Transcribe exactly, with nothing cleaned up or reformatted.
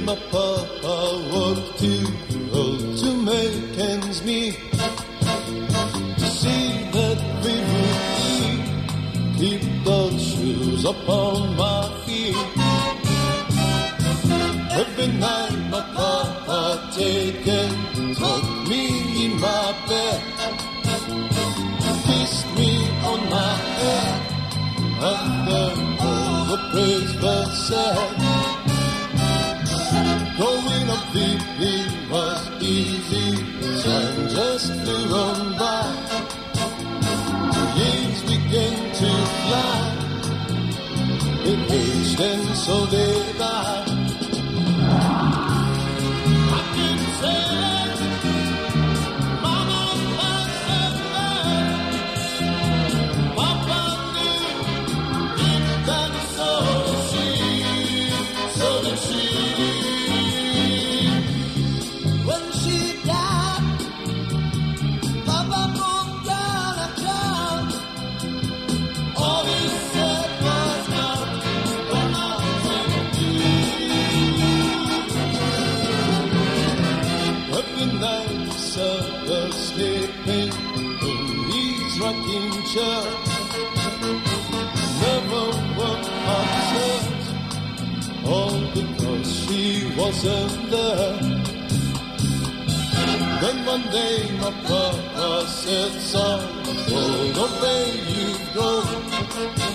my papa worked too hard to make ends meet, to see that we would eat, keep the shoes upon my feet. Every night my papa take and tuck me in my bed, kissed me on my head, after all the praise was said. Growing up with him was easy, time just flew on by. Years began to fly, it aged and so did I. I can say Mama was a man, Papa knew it, and so did she, so did she. When she died, Papa broke down and cried. All he said was not what nothing do. Every night he saw her sleeping in his rocking chair, never woke upset, all because she wasn't there. Then one day my papa said, son, oh, the way you go,